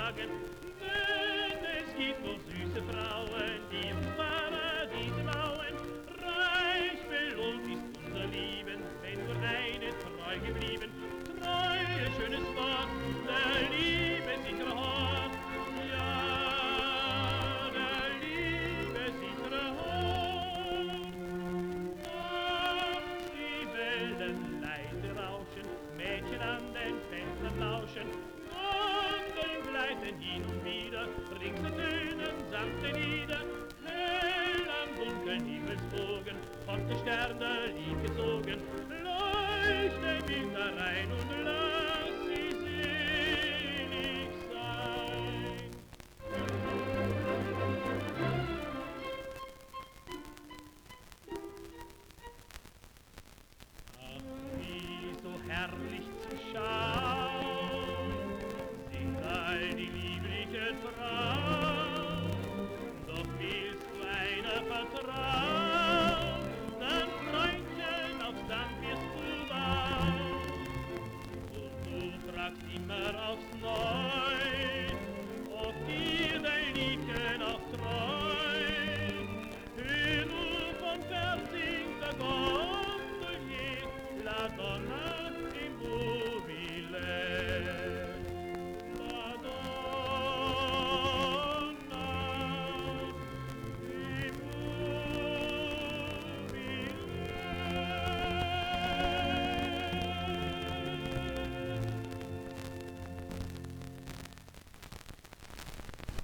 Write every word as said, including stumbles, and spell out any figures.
sagen, denn es gibt noch süße Frauen, die im Paradies bauen. Reich belohnt ist unser Leben, wenn nur eine treu geblieben. Treue, schönes Wort, der Liebe sichere Hort. Ja, der Liebe sichere Hort. Ach, die Wellen leise rauschen, Mädchen an den Fenstern lauschen, Gondeln gleiten hin und wieder, rings tönen sanfte Lieder. Hell am dunklen Himmelsbogen kommt der Stern der Lieb gezogen, leuchte bis da rein und lang.